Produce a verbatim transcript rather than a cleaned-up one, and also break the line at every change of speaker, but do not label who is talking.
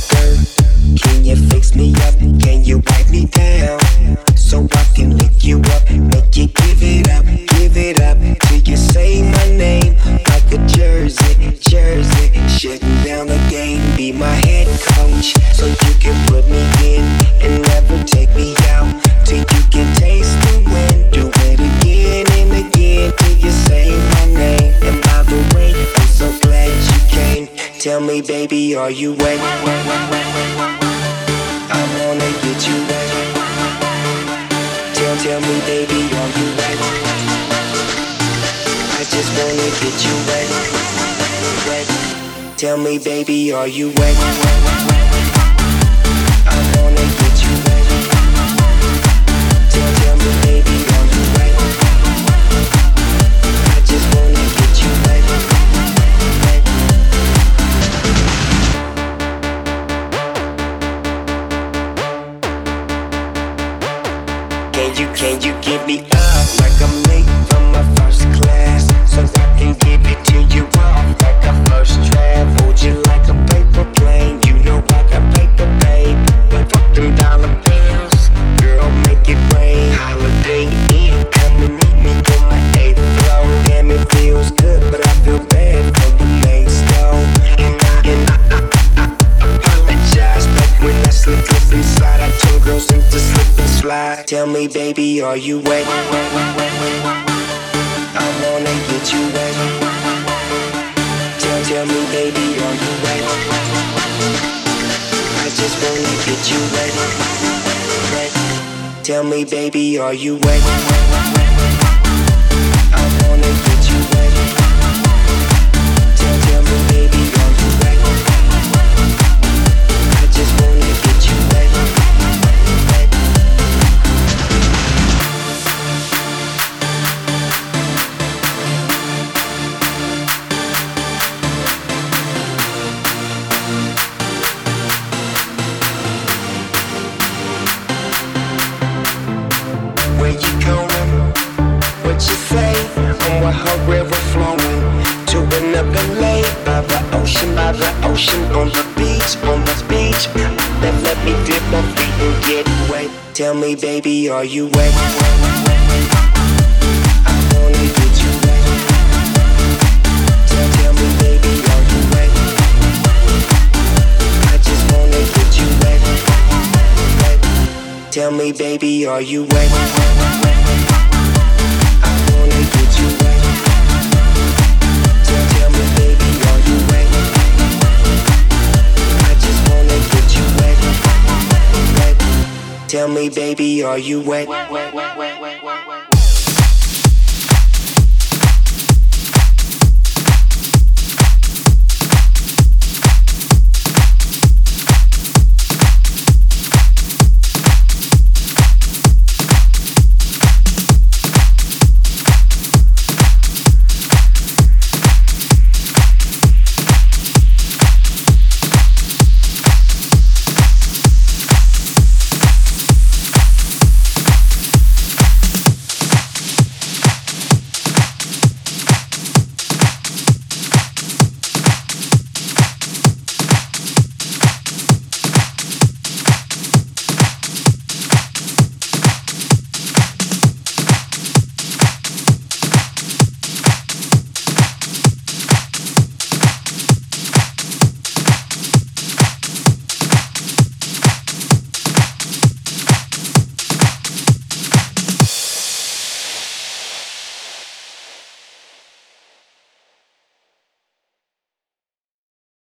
dirt? Can you fix me up? Can you wipe me down? So I can lick you up, make you give it up, give it up till you say my name like a jersey, jersey. Shutting down the game, be my head coach, so you can put me in and never take me out till you can taste the wind. Do it again and again till you say my name. And by the way, I'm so glad you came. Tell me, baby, are you wet? I wanna get you wet. Tell, tell me, baby, are you wet? I just wanna get you wet, wet. Tell me, baby, are you wet? I wanna get you wet. Tell, tell me, baby, are you wet? I just wanna get you wet, wet. Can you, can you give me up like I'm late from my first class, so I can give it to you off like a first draft? Hold you like a paper plane, you know I got paper, babe. But fuck them dollar bills, girl, make it rain. Holiday Inn, come and meet me on my eighth floor. Damn, it feels good, but I feel bad for the next though. And I, and I, I, I apologize, but when I slip, slip inside, I turn girls into slip and slide. Tell me, baby, are you wet? I wanna get you wet. Tell, tell me, baby, are you wet? I just wanna get you wet, wet. Tell me, baby, are you wet? I wanna get you wet. Tell, tell me, baby, are you wet? I just wanna get you wet, wet. Where you going? What you say? I'm with her river flowing to another lake by the ocean, by the ocean, on the beach, on the beach. Then let me dip my feet and get wet. Tell me, baby, are you wet? I wanna get you wet. Tell, tell me, baby, are you wet? I just wanna get you wet, wet. Tell me, baby, are you wet? I wanna get you wet. Tell, tell me, baby, are you wet? I just wanna get you wet, wet. Tell me, baby, are you wet? Wet, wet, wet, wet, wet, wet.